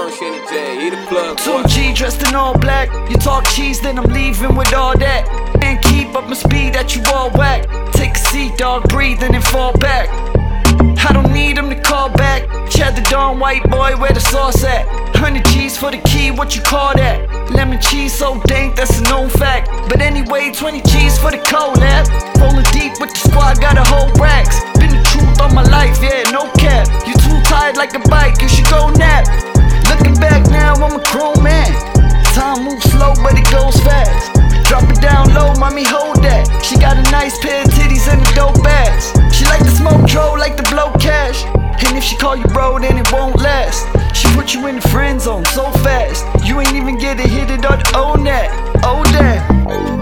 on Shanny J, he the plug. 2G dressed in all black. You talk cheese, then I'm leaving with all that. And keep up my speed that you all whack. Take a seat, dog, breathe and then fall back. I don't need him to call back. Chad the Don, white boy, where the sauce at? 100 G's for the key, what you call that? Lemon cheese so dank, that's a known fact. But anyway, 20 G's for the collab. Rolling deep with the squad, got a whole racks. Been the truth all my life, yeah, no cap. You too tired like a bike, you should go nap. Looking back now, I'm a grown man. Time moves slow, but it goes fast. Drop it down low, mommy, hold that. She got a nice pair of titties and a dope ass. She like to smoke dro, like to blow cash. And if she call you bro, then it won't last. She put you in the friend zone so fast. You ain't even get to hit it or to own that. Oh, that.